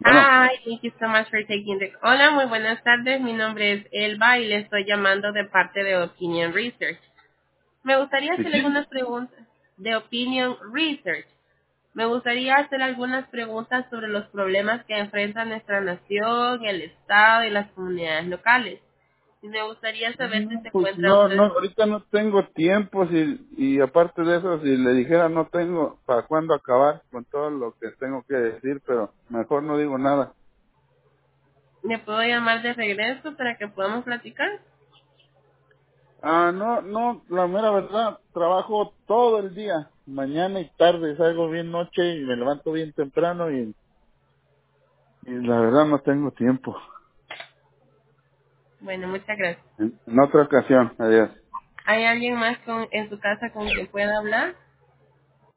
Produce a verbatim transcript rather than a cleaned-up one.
Bueno, Hi, thank you so much for taking the... Hola, muy buenas tardes. Mi nombre es Elba y le estoy llamando de parte de Opinion Research. Me gustaría ¿de hacerle quién? algunas preguntas de Opinion Research. Me gustaría hacer algunas preguntas sobre los problemas que enfrenta nuestra nación, el Estado y las comunidades locales. Y me gustaría saber si No, se pues encuentra no, no, usted... ahorita no tengo tiempo si, y aparte de eso, si le dijera no tengo para cuándo acabar con todo lo que tengo que decir, pero mejor no digo nada. ¿Me puedo llamar de regreso para que podamos platicar? Ah, no, no, la mera verdad, trabajo todo el día, mañana y tarde, salgo bien noche y me levanto bien temprano y, y la verdad no tengo tiempo. Bueno, muchas gracias. En, en otra ocasión, adiós. ¿Hay alguien más con, en su casa con quien pueda hablar?